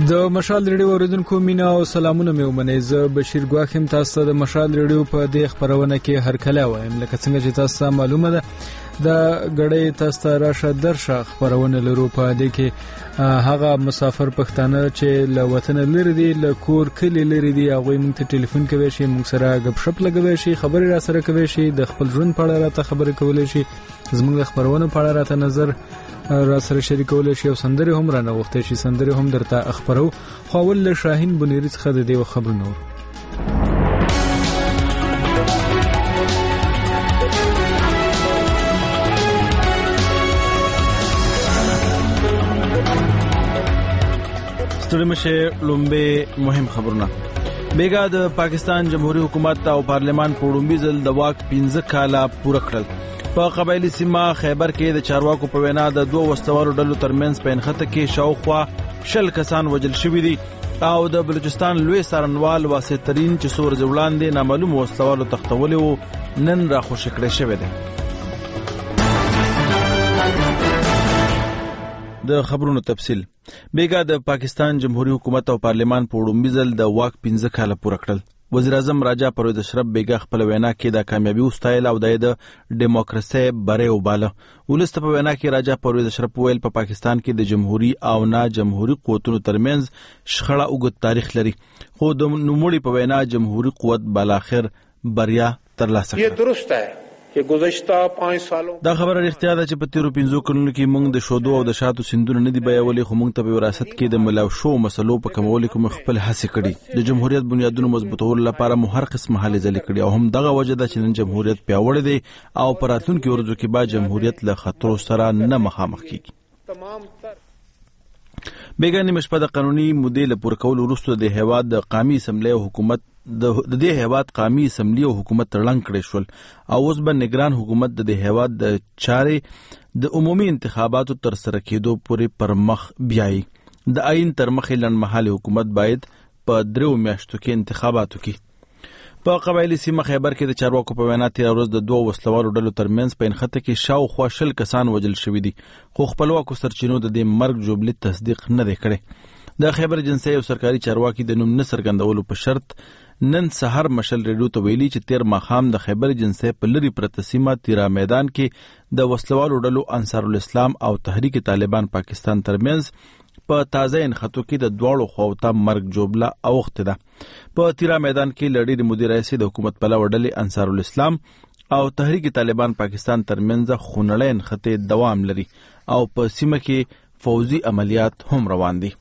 د مشال ریډیو اوریدونکو مینا او سلامونه مې ومنئ. زه بشیر ګواخ یم. تاسو ته د مشال ریډیو په دې خبرونه کې هرکلی وایم. لکه څنګه چې تاسو ته معلومه ده د غړې تاسو ته راشه درشه خبرونه لرو. په دې کې هغه مسافر پښتانه چې له وطن لري دي، له کور کلی لري دي، هغه موږ ته ټلیفون کوي شي، موږ سره غب شپ لګوي شي، خبرې را سره کوي شي، د خپل ژوند په اړه راته خبرې کولای شي، زموږ د خبرونو په اړه راته نظر را سره شریکول شي او سندره هم را نوخته شي، سندره هم درته اخبارو. خو ول له شاهین بنيري څخه د دې خبرونه ستړي مشه. لومبه مهم خبرونه. بیګا د پاکستان جمهوریت حکومت او پارلمان په وړاندې ځل د واک 15 کاله پوره کړل. په قبایلی سیمه خیبر کې د چارواکو په وینا د دوه وسوالو ډلو ترمنځ په انخته کې شاوخوا 10 کسان وژل شوي دي او د بلوچستان لوی څارنوال واسع ترين چې څو ورځې وړاندې نامعلوم وسوالو تختولي وو نن را خوشی کړی شوی دی. د خبرونو تفصیل. بیګا د پاکستان جمهوریت حکومت او پارلمان په وړاندې ځل د واک 15 کاله پوره کړل. وزیر اعظم راجا پرویز اشرف بیګا خپل وینا کې د کامیابی وستایل او د ډیموکراسي بره وباله. ولست په وینا کې راجا پرویز اشرف ویل په پاکستان کې د جمهوریت او نه جمهوریت قوتونو ترمنځ شخړه اوږد تاریخ لري، خو د نوموړي په وینا جمهوریت قوت بالاخر بریا ترلاسه کړه. یہ درست ہے کہ گزشتہ 5 سالوں دا خبره اړتیا ده چې په تیرو 15 کلونو کې موږ د شودو او د شاتو سندونه نه دی بیاولې، خو موږ ته په وراثت کې د ملاو شو مسلو په کمولو کې خپل هڅې کړې. د جمهوریت بنیادونو مضبوطولو لپاره مو هر قسم هلې ځلې کړې او هم دغه وجه ده چې نن جمهوریت پیاوړی دی او په راتلونکي ورځو کې به جمهوریت له خطرو سره نه مخامخ کیږي. بیګا نیمه شپه د قانوني مودې له پوره کولو وروسته د هیواد د قومي اسمبلی او حکومت د دې هیواد قومي اسمبلی او حکومت تړلنګ کړی شول او اوس به نگران حکومت د دې هیواد د چارې د عمومي انتخاباتو تر سره کېدو پورې پر مخ بیایي. د آئین تر مخې لنډمهاله حکومت باید په 3 میاشتو کې انتخابات وکړي. په قبایلی سیمه خیبر کې د چارواکو په وینا تیر ورځ د دوه وسلوالو ډلو ترمنځ په انخته کې شاوخوا 10 کسان وژل شوي دي، خو خپلواکو سرچینو د دې مرګ جوړلی تصدیق نه دی کړی. د خیبر جنسي او سرکاري چارواکي د نوم نه څرګندولو په شرط نن سحر مشل ریډیو ته ویلي چې تیر ماښام د خیبر جنسي په لري پرته سیمه تیرا میدان کې د وسلوالو ډلو انصار الاسلام او تحریک طالبان پاکستان ترمنځ په تازه انخطو کې د دواړو خواو ته مرګ جوړله اوخته ده. په تیرا میدان کې لړۍ مدیر رئیس د حکومت پلوه ډلې انصار الاسلام او تحریک طالبان پاکستان ترمنځ خونړۍ انخته دوام لري او په سیمه کې فوزي عملیات هم روان دي.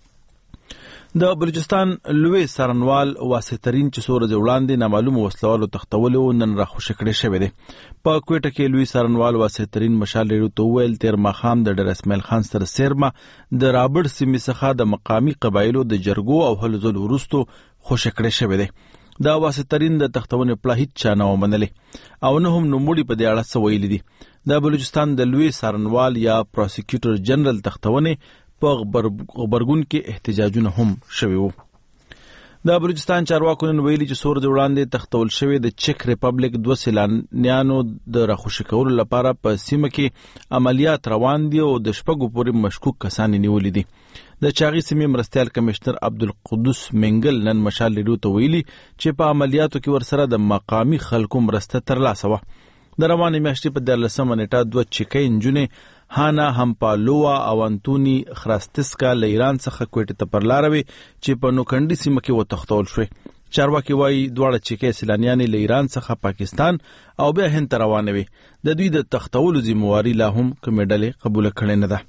د بلوچستان لوی څارنوال واسع ترين چې څو ورځې وړاندې نامعلوم وسلوالو تختولي و نن را خوشی کړی شوی دی. په کوټه کې لوی څارنوال واسع ترين مشال ریډیو ته ویل تیر ماښام د ډیر اسماعیل خان سره سیرما د رابرټ سیمې څخه د مقامی قبایلو د جرګو او هلو ځلو وروستو خوشی کړی شوی دی. دا واسع ترين د تختونې پړه هیڅ چا نه ومنلې او نه هم نوموړي په دې اړه څه ویلي دي. د بلوچستان د لوی څارنوال یا پروسیکیوټر جنرال تختونې په غبرګون کې احتجاجونه هم شوي وو. د بلوچستان چارواکو نن ویلي چې څو ورځې وړاندې تختول شوي د چک ریپبلیک 2 سیلانیانو د راخوشي کولو لپاره په سیمه کې عملیات روان دي او د شپږو پورې مشکوک کسان نیولي دي. د چاغي سیمې مرستیال کمشنر عبدالقدوس منګل نن مشال ریډیو ته ویلي چې په عملیاتو کې ورسره د مقامی خلکو مرسته ترلاسه وه. د روانې میاشتې په 14 نیټه 2 چکۍ نجونې هانا همپالووا او انتونی خراستسکا له ایران څخه کوټې ته پر لاره وې چې په نوکندي سیمه کې وتښتول شوې. چارواکي وایي دواړه چکۍ سیلانیانې له ایران څخه پاکستان او بیا هند ته روانې وې. د دوی د تښتولو ذمواري لا هم کومې ډلې قبوله کړې نه ده.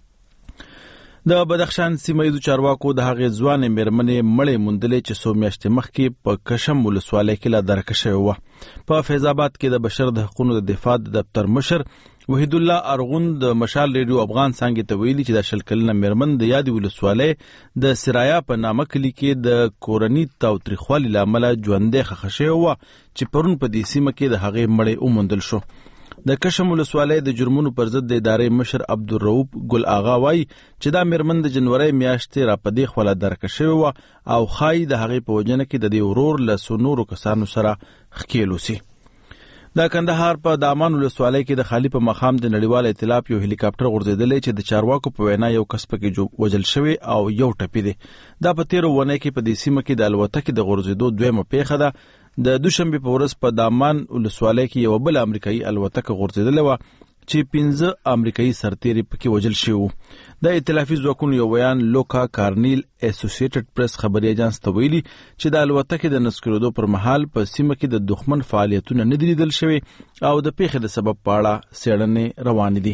د بدخشان سیمه ییزو چارواکو د هغې ځوانې مېرمنې مړې موندلې چې څو میاشتې مخکې په کشم ولسوالۍ کې لا درکه شوې وه. په فیض آباد کې د بشر د حقوقو د دفاع د دفتر مشر وحید الله ارغون د مشال ریډیو افغان څنګه ته ویلي چې د شل کلنه مېرمن د یادې ولسوالۍ د سرایا په نامه کلي کې د کورني تاوتریخوالي له امله ژوندۍ ښخه شوې وه چې پرون په دې سیمه کې د هغې مړې وموندل شو. د کشم ولسوالۍ د جرمونو پر ضد د ادارې مشر عبدالرؤوف ګل آغا وایي چې دا مېرمن د جنورۍ میاشتې را په دې خوا درکه شوې وه او ښایي د هغې په وجنه کې د دې ورور له څو نورو کسانو سره ښکېل اوسي. د کندهار په دامان ولسوالۍ کې د خالی په مقام د نړیوال ائتلاف یو هلیکاپټر غورځېدلی چې د چارواکو په وینا یو کس پکې وژل شوی او یو ټپي دی. دا په تیرو ونې کې په دې سیمه کې د الوتکې د غورځېدو دویمه پیښه ده. د دوشنبه په ورځ په دامان ولسوالۍ کې یو بل امریکایي الوتکه غورځېدلې وه چې 15 امریکایي سرتیري پکې وژل شوي وو. د ائتلافي ځواکونو یو بیان لوکا کارنیل اسوسییټډ پریس خبري اژانس ته ویلي چې د الوتکې د نسکرېدو پر مهال په سیمه کې د دښمن فعالیتونه نه دي لیدل شوي او د پیښې د سبب په اړه څېړنې روانې دي.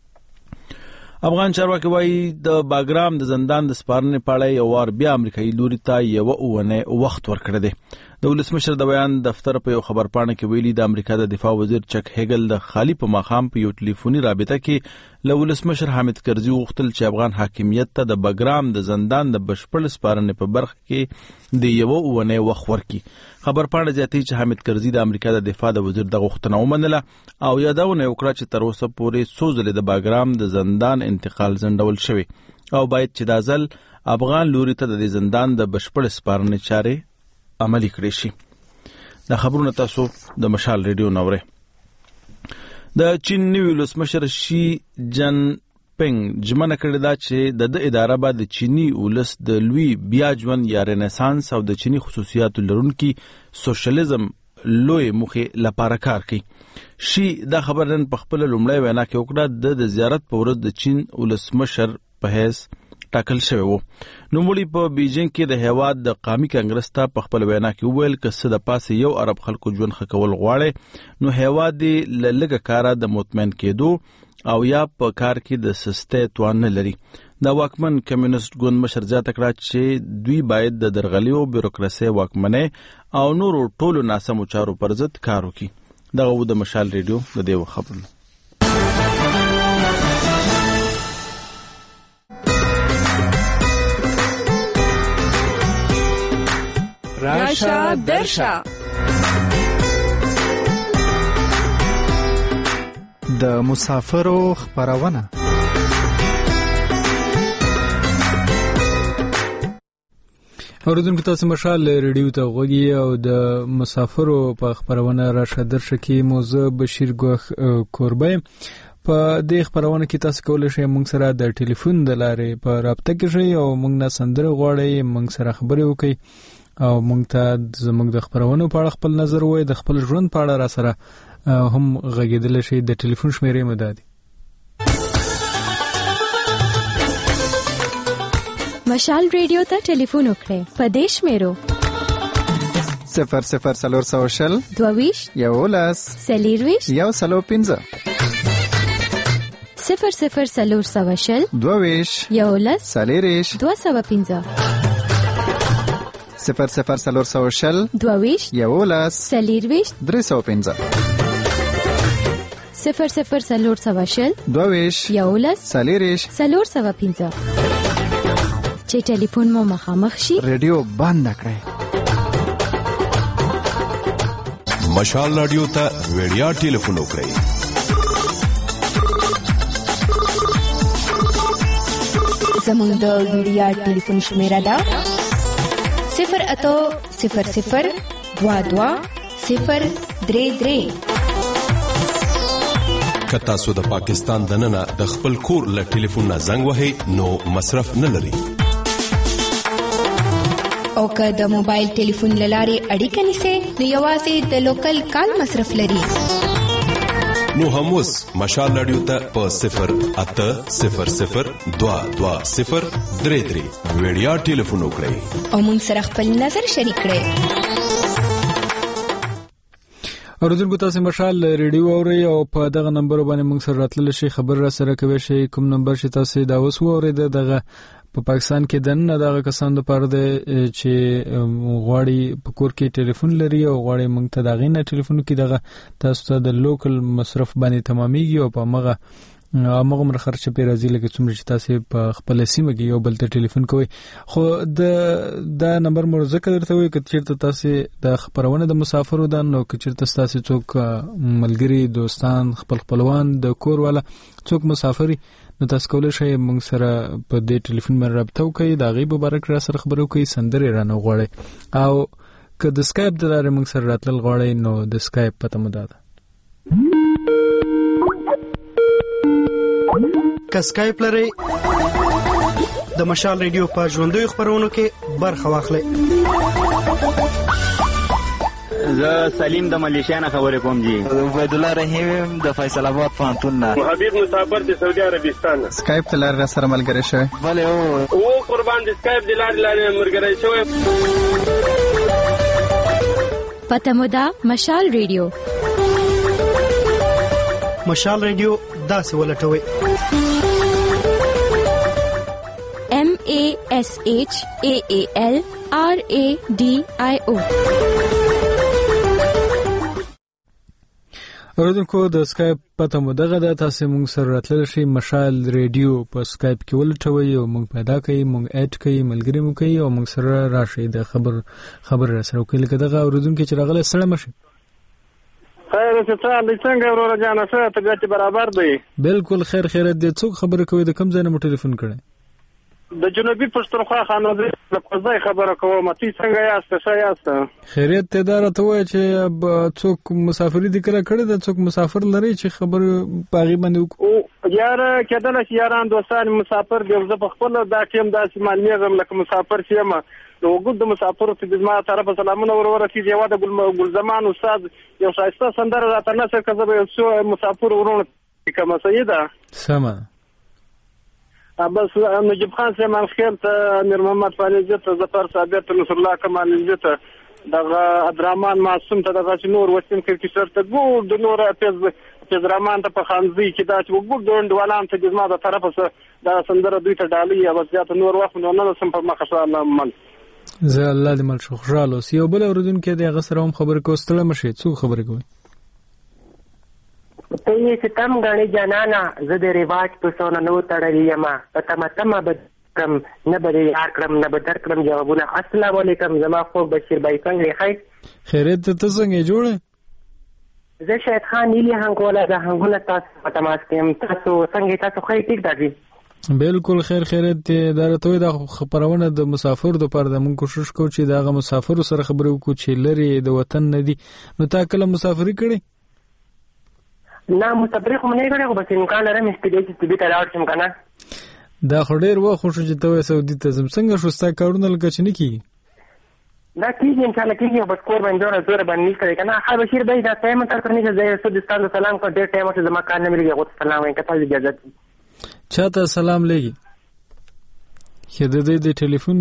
افغان چارواکي وایي د باګرام د زندان د سپارنې په اړه یو وار بیا امریکایي لوري ته یوه اونۍ وخت ورکړی دی. د ولسمشر د بیان دفتر په یو خبرپاڼه کې ویلي د امریکا د دفاع وزیر چک هیګل د خالی په مقام په یو ټلیفوني رابطه کې له ولسمشر حامد کرزي وغوښتل چې افغان حاکمیت ته د باګرام د زندان د بشپړ سپارنې په برخه کې د یوه اونۍ وخت ورکړي. خبرپاڼه زیاتوي چې حامد کرزي د امریکا د دفاع د وزیر دغه غوښتنه ومنله او یادونه وکړه چې تر اوسه پورې څو ځلې د باګرام د زندان انتقال ځنډول شوی او باید چې دا ځل افغان لوري ته د زندان د بشپړ سپارنې چارې عملی کړی شي. دا خبرونه تاسو د مشال ریډیو نورئ. د چین نوي ولسمشر شي جن پینګ ژمنه کړې ده چې د اداره به د چینی ولس د لوی بیا ژوند یا رنسانس او د چینی خصوصیاتو لرونکي سوشلیزم لوی موخې لپاره کار کوي. شي دا خبر نن په خپل لومړی وینا کې وکړه د زیارت په ورځ د چین ولسمشر په حیث ټاکل شوی وو. نوموړي په بیجینګ کې د هیواد د قومي کانګرس ته په خپل وینا کې وویل که څه د پاسه یو عرب خلکو ژوند ښه کول غواړي نو هیواد یې له لږه کاره د مطمئن کېدو او یا په کار کې د سستۍ توان نه لري. د واکمن کمیونست ګوند مشر زیاته کړه چې دوی باید د درغلیو بیروکراسي واکمنۍ او نورو ټولو ناسمو چارو پر ضد کار وکړي. دغه و د مشال ریډیو د دې خبرونه. راشه درشه د مسافرو خبرونه. اوریدونکو تاسو مشال ریډیو ته غوږی او د مسافرو په خبرونه راشه درشه کې موضوع بشیر ګوخ کوربه. په دې خبرونه کې تاسو کولای شئ موږ سره د ټلیفون د لارې په رابطه کې شئ او موږ نه سندره غواړئ موږ سره خبرې وکړئ او موږ ته زموږ د خبرونو په اړه خپل نظر وایي د خپل ژوند په اړه را سره هم غږیدل شي. د ټلیفون شمیرې مو ده مشال ریډیو ته ټلیفون وکړئ په دې شمیرو 0040 22 11 40 105 0040 22 11 40 205 0040 22 11 40 305 0040 22 11 40 405 چې ټلیفون مو مخامخ شي ریډیو بند کړئ. مشال رادیو ته ویډیا ټلیفون وکړئ. زموږ د ویډیا ټلیفون شمیره ده 08000 22 033. که تاسو د پاکستان دننه د خپل کور له ټلیفون نه زنګ وهئ نو مصرف نه لري. او که د موبایل ټلیفون لارې اړیکه نیسئ نو یوازې د لوکل کال مصرف لري. نو هم اوس مشال رادیو ته په 08000 22 033 ویډیا ټلیفون وکړئ او موږ سره خپل نظر شریک کړئ. اوریدونکو تاسو مشال ریډیو اورئ او په دغه نمبر باندې موږ سره راتلل شي خبر را سره کوي شي کوم نمبر چې تاسو دا اوس اورئ دغه په پاکستان کې دنه دغه کسان د پاره چې غواړي په کور کې ټلیفون لري او غواړي موږ ته دغه نه ټلیفون کې دغه تاسو ته د لوکل مصرف باندې تمامېږي او په مغه مر خرچه په راځي لکه څومره چې تاسو په خپل سیمه کې یو بل ته ټلیفون کوئ. خو د نمبر مو ذکر درته وي چې چیرته تاسو د خبرونه د مسافرو د نو چې چیرته تاسو څوک ملګری دوستان خپلوان د کور والا څوک مسافری نو تاسو کولای شئ موږ سره په دې ټلیفون باندې رابطه وکړئ د غیب مبارک را سره خبرو کوي سندره رانه غواړي او که د سکایپ د لارې موږ سره راتلل غواړئ نو د سکایپ پته مو ده که سکایپ لرئ د مشال ریډیو په ژوندیو خپرونو کې برخه واخلئ. زه سلیم د ملیشیا نه خبرې کوم جی. عبید الله رحیم د فیصل آباد پوهنتون نه. حبیب مسافر د سعودي عربستان نه. سکایپ ته لاره سره ملګری شوی. بله او قربان د سکایپ د لارې ملګری شوی. پته مو ده مشال ریډیو. مشال ریډیو داسې ولټوئ MASHAALRADIO. اوریدونکو د سکایپ پته مو دغه ده، تاسو موږ سره راتللی شئ. مشال ریډیو په سکایپ کې ولټوئ او موږ پیدا کوي، موږ اډ کوي، ملګري مو کوي او موږ سره راشئ د خبر سره وکړئ. لکه دغه اوریدونکو چې راغلی سره مشي. خیر څه څنګه وروره جانه څه طبیعت برابر دی؟ بالکل خیر خیرت دی. څوک خبره کوي؟ د کوم ځای نه مو ټلیفون کړی؟ د جنوبي پښتونخوا خانوزي د کوزای خبره کوم. تی څنګه یاست؟ ښه یاست؟ خیریت ته دار ته وای چې څوک مسافری دي کړه کړه د څوک مسافر لري چې خبر پاغي باندې او یار کېدل چې یاران دوستان مسافر دی. زه په خپل دا ټیم داسې معلومیږم لکه مسافر شم. نو وګد د مسافر ته د ما طرف سلامونه ورورسي دی. واده ګل زمان استاد یو شایسته سندره راته نشه کزه یو مسافر ورونه کوم سیده سما بس نجيب خان سليمان خيل ته امیر محمد فاني ته ظفر ثابت نصر الله کمال ته دغه عبدالرحمن معصوم ته دغه نور وسیم کرکټر ته ګور د نور پیز رحمان ته په خانزي کې دا چې وګور دوند ولان ته د ما د طرفه دا سندره دوی ته ډالي یا بس ځات نور وخت نه سم په مخه الله من زه الله دې مل شو خوشاله اوس. یو بل اوریدونکو د هغه سره هم خبرې کوستله مشه څو خبرې کوي. ته یې ستم غاڼې جانانا زه د رواج په سونه نو تړلې یم په تمه به کم نه به یار کړم نه به در کړم جوابونه. السلام علیکم زما خو بشیر بای څنګه خیر خیرت ته څنګه جوړه؟ زه شاید خان نیلی هنګولا د هنګولا تاسو په تماس کې تاسو څنګه تاسو خیر ټیک دی؟ بالکل خیر خیرت دا راته د خبرونه د مسافر د پر د مون کوشش کو چې داغه مسافر سره خبرو کو چې لري د وطن نه دي. نو تا کله مسافری کړي؟ نه مسافر خو نه کړي، خو بس امکان لري مې سپیډ چې به تر راوړم کنه. دا خډیر و خو چې ته سعودي ته زم څنګه شوستا کارونه لکه چې نه کی دا کیږي ان شاء الله کیږي. بس کور باندې زوره باندې کړی کنه. ها بشیر بھائی دا ټایم تر کنه چې زه سودستان سلام کو ډېر ټایم ته زما کار نه ملګری. غوښتل سلام وکړه تاسو اجازه چاته سلام لګي خدای دې ټلیفون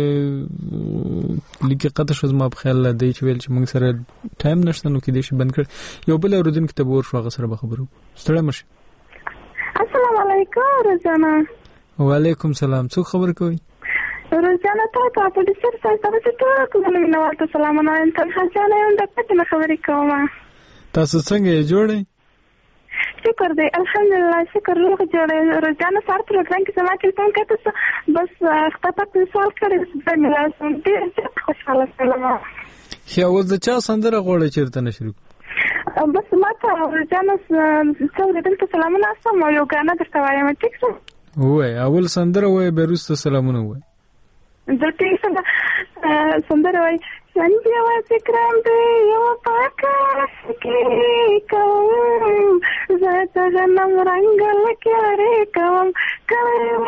لیکه قطع شو زما په خیال دی چې ویل چې موږ سره ټایم نشته نو کې دې شي بند کړ. یو بل اوریدونکو ته ور شو هغه سره به خبرو ستړی مشه. السلام علیکم روزانا. وعلیکم سلام. څوک خبر کوي؟ روزانا ته په دې سره تاسو ته کومه نو ورته سلام نه ته ځانه یو د پته خبرې کوم. تاسو څنګه جوړئ؟ شکر دی الحمدلله شکر روغ جوړه. روزانه سره پروګرام کې سما ټلیفون کوي بس خطه په سوال کړی د ملاسم ډېر خوشاله سلام. خیا اوس د چا سندره غوړې چیرته نشرو بس ما ته روزانه څو دلته سلامونه اسم یو غاڼه درته وایم ټیک څه وای اول سندره وای بیرسته سلامونه وای دلته سندره وای څنګه وځي کرام دی یو پاکه کې کوم زه ته نن رنگ لکه کوم کوم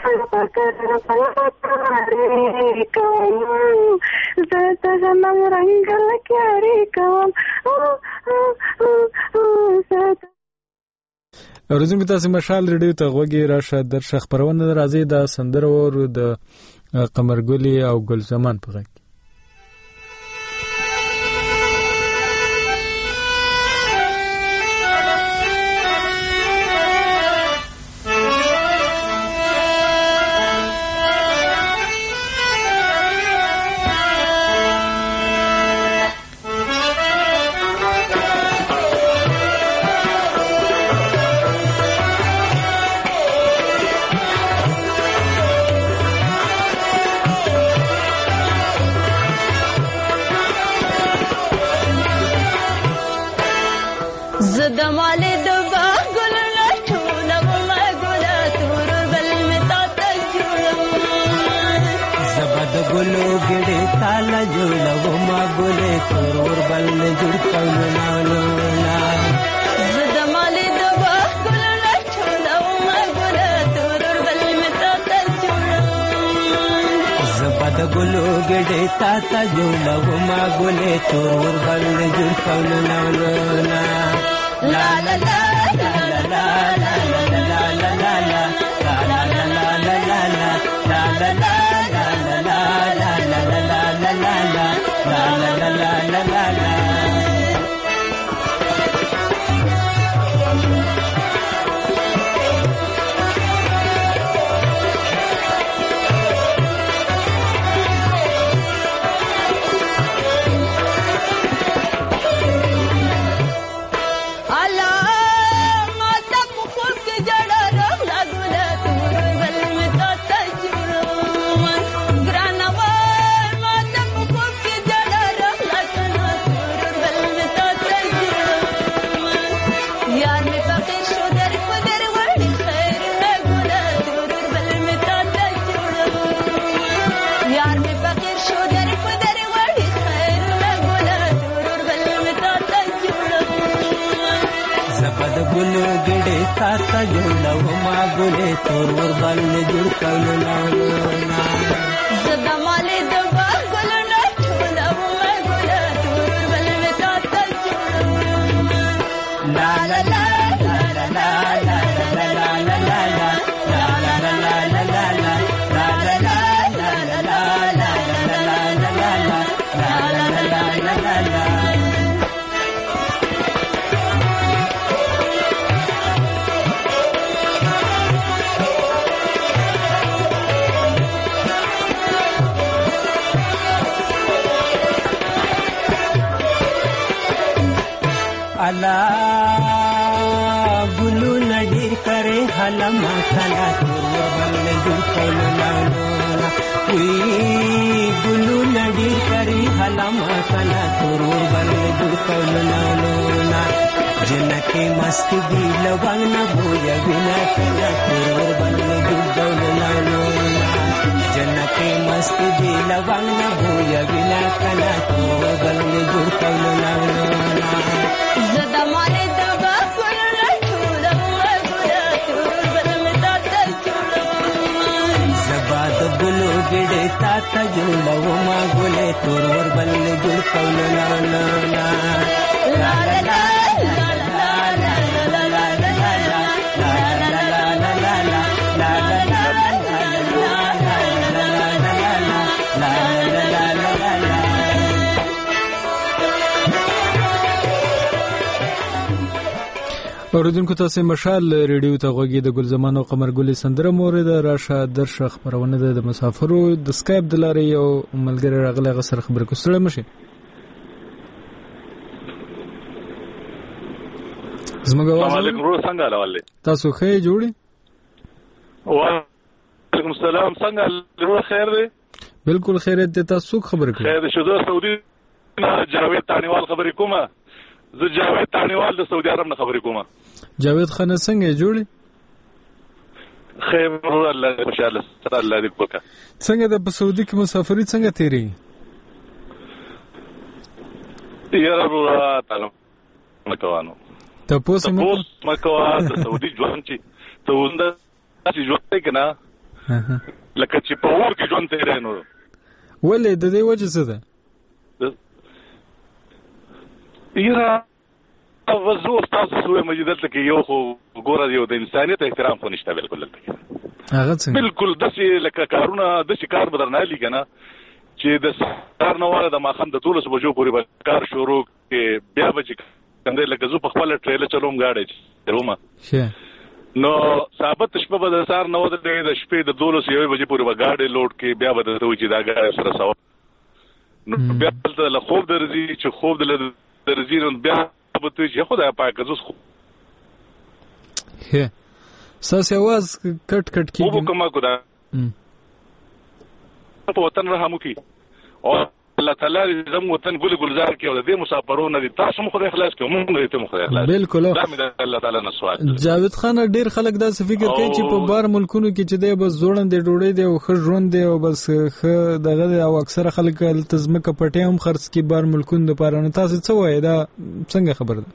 زه ته نن رنگ لکه کوم. ورځم تاسو مشال ریډیو ته غوږی راشه در خبرونه راځي د سندره ورو د قمرګلی او ګل زمان په غږ. ګلو ګډې تا ته جوړوما ګلې تور بل جوړ کولو لا لا لا لا لا لا تا جوړوما ګلې تور بل جوړ کولو زدا مالې د باغ ګلونه ټولوما ګلې تور بل تا ته جوړوما لا لا لا لا لا لا لا لا لا الله ګلو نډیر کرے حلما کلا تور بل جوړ کولو وی ګلو نډیر کرے حلما کلا تور بل جوړ کولو جنکه مست دی لوان نه بویا وینا کلا تور بل جوړ کولو جنکه مست دی لوان نه بویا وینا کلا تور بل جوړ کولو زدا مالې د باغونو ټولوما ګلې تور بل تا ته جوړوما زبا د ګلو ګډې تا ته جوړوما ګلې تور بل جوړ کولو لا لا لا لا لا اوریدونکو تاسو مشال ریډیو ته غوږی د ګل زمان او قمر ګل سندره مورید راشه درشه خبرونه د مسافرو د سکایپ د لارې یو ملګری راغلی غسر خبر کوستړی مشي زموږ आवाज علیکم ورو څنګه حواله تاسو ښه جوړی وعلیکم السلام څنګه ورو خیر دی بالکل خیریت دی تاسو خبر کړئ خیر شو زه سعودي جاوید تانیوال خبرې کومه زه جاوید تانیوال د سعودي عرب نه خبرې کومه جاوید خان څنګه جوړی خیر الله خوشاله ستاسو الله دې وکړه څنګه د سعودي کې مسافرۍ څنګه تیری یاره ورو تعالی مکوانو تاسو مکوا د سعودي ژوند چې ته ونده چې ژوند کنه لکه چې په اور کې ژوند تیرې نو ولې د دې وجه څه ده یاره وزو تاسو سوې مجدد کې یو خو ګوره یو د انسانيت احترام خو نشته بالکل لکه هغه څنګه بالکل د څه لکه کارونه د څه کار بدرنه لګنه چې د سار نواله د ماخم د 12 بجو پورې به کار شروع کې بیا به کنده لکه زو په خپل ټریلر چلوم غاړي روما نو ثابت شپه به د سار نو د شپې د 12 بجې پورې به غاړي لوډ کې بیا به د توجي دا غاړي سره سوا نو بیا د خوب درځي چې خوب د درځي نو بیا به ته چې خدای پاک زوس خو هه ساس आवाज کټ کټ کیږي او کومه کو دا په وطن رحم وکي او الله تعالی زم وطن ګل گلزار کې او د مسافرونو دي تاسو مخ خدای اخلاص کوم موږ ته مخ اخلاص بالکل الله تعالی نو سوال جاوید خان ډیر خلک دا فکر کوي چې په بار ملکونو کې چې دی بس زوړند دی ډوړې دی او خژوند دی او بس دغه او اکثر خلک تزمکه پټي هم خرڅ کی بار ملکونو لپاره نو تاسو څه وایي دا څنګه خبر ده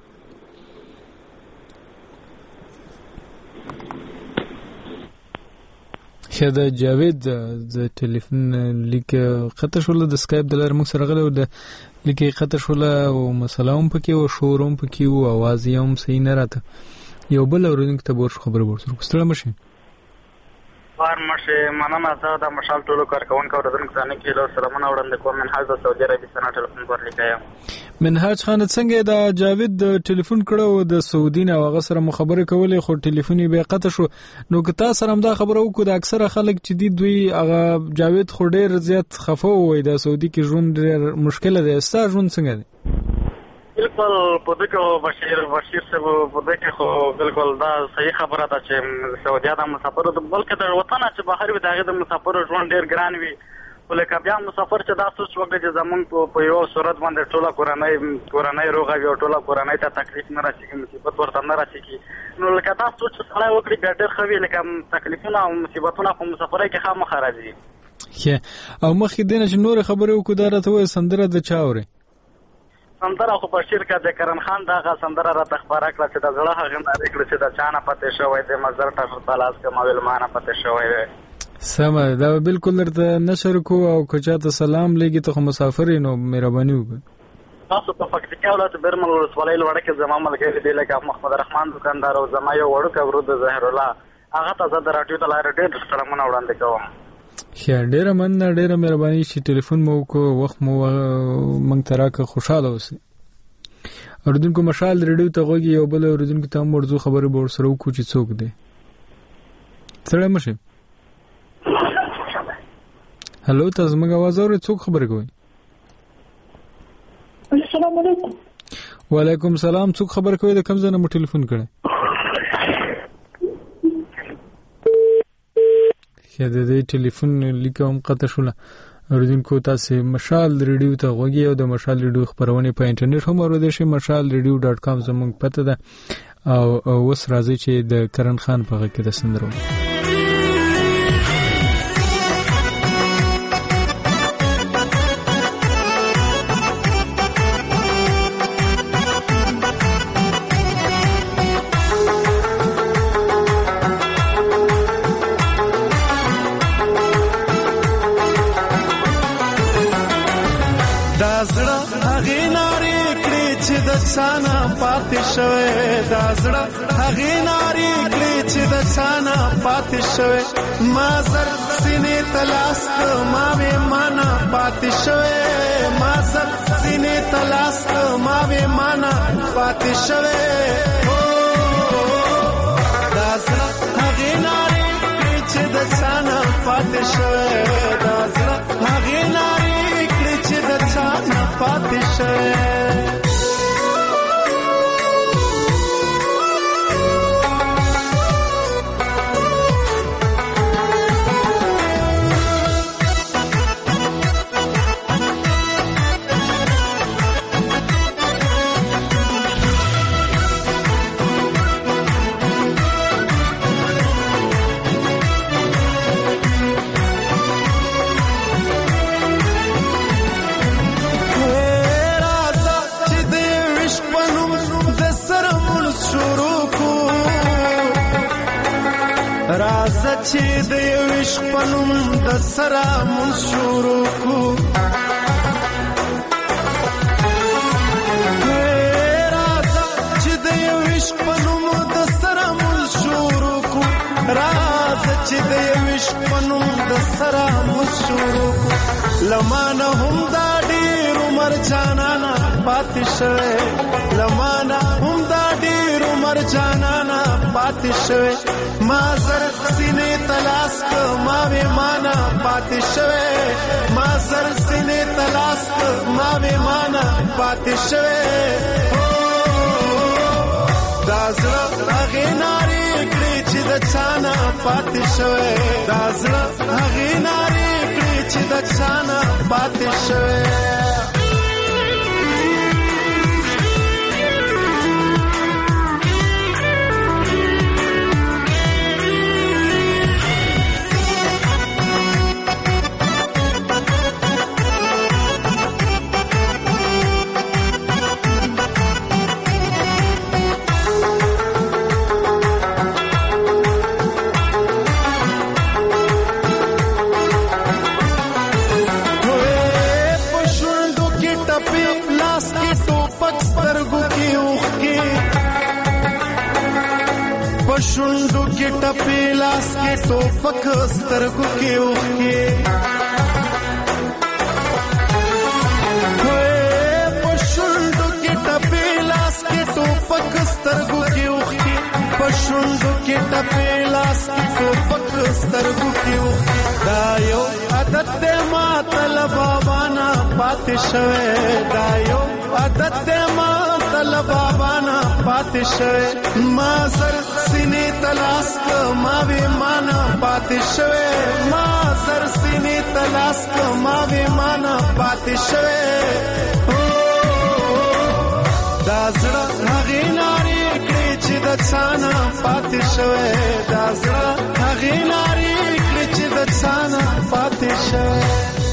خدا جاوید د ټلیفون لیک خطر شول د سکایپ د لار موږ سره غلو د لیک خطر شول او مسله هم پکې او شور هم پکې او आवाज یې هم صحیح نه راته یو بل اورونکو ته ورس خبر ورسره کوستله مشي فارمشه مننه زه د مشال ټولو کارکونکو اورېدونکو ته نه کېلو سلامونه وړاندې کوم منهاج د سعودي عربي سره ټلیفون پر لیکایم منهاج خان څنګه د جاوید د ټلیفون کړو د سعودي نه هغه سره مخابره کولې خو ټلیفون یې به قطع شو نو که تاسو سره هم دا خبره وکړو د اکثره خلک چې دی دوی هغه جاوید خو ډیر زیات خفه وای د سعودي کې ژوند ډیر مشکل دی ستا ژوند څنګه دی بالکل په دې کې بشیر صاحب په دې کې خو بالکل دا صحیح خبره ده چې سعودي د مسافر د بلکې د وطن چې بهر وي دغه د مسافر ژوند ډیر ګران وي ولکه بیا مسافر چې دا سوچ وکړي چې زمونږ په یو صورت باندې ټوله کورنۍ روغه وي او ټوله کورنۍ ته تکلیف نه راسي مصیبت ورته نه راسي نو لکه دا سوچ سره وکړي بیا ډیر خوي لکه تکلیفونه او مصیبتونه په مسافرۍ کې خامخا راځي او مخکې دینه چې نور خبرې وکړو دا راته وایي سندره د چا اوري سندره خو په شرکت د کرن خان دغه سندره را تخبره کړه چې د زړه هغه نارې کړه چې د چانه پته شوی د مزر ټاکر پلاس کې ماویل مانه پته شوی دی سمه دا بالکل درته نشر کو او کچا ته سلام لګي ته مسافر نو مهرباني وکړه تاسو په پکتیکا ولایت برمل ولسوالۍ لوړه کې زما ملګری دی لکه محمد رحمان دکاندار او زما یو وړوکی ورور د ظاهر الله هغه ته زه د راډیو د لارې ډېر سلامونه وړاندې کوم خیر ډیره مننه ډیره مهرباني چې ټلیفون مو کو وخت مو مونږ ته راکړه خوشاله اوسئ اوردونکو مشال ریډیو ته غوږی یو بل اوردونکو ته موضوع خبره به ورسره وکړو چې څوک دی سره مشه هلو تاسو موږ आवाज اورئ څوک خبره کوي السلام علیکم وعلیکم السلام څوک خبره کوي د کوم ځای نه مو ټلیفون کړی د دې ټلیفون لیکوم قطع شوله اوریدونکو تاسو مشال ریډیو ته غوږی او د مشال ریډیو خبرونه په انټرنیټ هم اوریدئ شئ mashalradio.com زموږ پته ده او اوس راځي چې د کرن خان په غږ کې د سندرو سانا پاتې شوه دا زړه هغه ناری کړي چې د سانا پاتې شوه ما زر سینې تلاست ما به معنا پاتې شوه ما زر سینې تلاست ما به معنا پاتې شوه دا زړه هغه ناری کړي چې د سانا پاتې شوه دا زړه هغه ناری کړي چې د سانا پاتې شوه چې د یو عشق پنوم د سره مون شروع کو راځه چې د یو عشق پنوم د سره مون شروع کو راځه چې د یو عشق پنوم د سره مون شروع کو لمانه هم دا ډیر عمر جانانا پاتې شوه لمانه هم دا ډیر عمر جانانا پاتې شوه ما زر سینې تلاس ما به معنا پاتې شوه ما زر سینې تلاس ما به معنا پاتې شوه دا زړه هغه ناری کړي چې د چانا پاتې شوه دا زړه هغه ناری کړي چې د چانا پاتې شوه اوخکي پښوندو کې ټپې لاس کې ټوپک سترګو کې اوخکي پښوندو کې ټپې لاس کې ټوپک سترګو کې اوخکي پښوندو کې ټپې لاس کې ټوپک سترګو کې اوخکي دا یو عادت دې ما طلبابانا پاتې شوی دا یو عادت دې ما طلبابانا پاتې شوی ما سر سینې تلاس ما وی مانا پاتې شوی ما سر سینې تلاس ما وی مانا پاتې شوی دا زړه هغې نارې کړې چې د څانا پاتې شوی دا زړه هغې نارې کړې چې د څانا پاتې شوی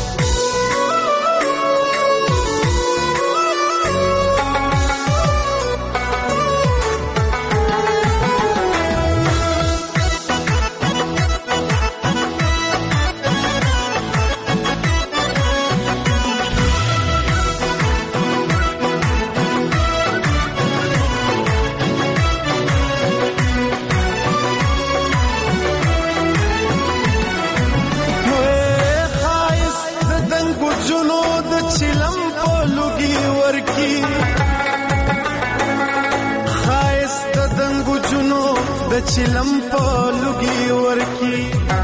د چلم په لوګي ورکی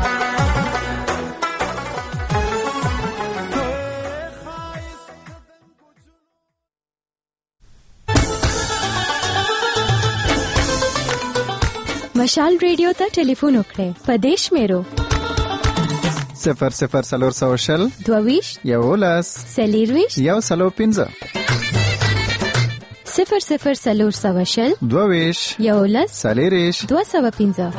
مشال ریډیو ته ټلیفون وکړئ په دیش میرو 00 22 یولس سلیرویش یو سلو 15 00 22 یولس سلیریش 215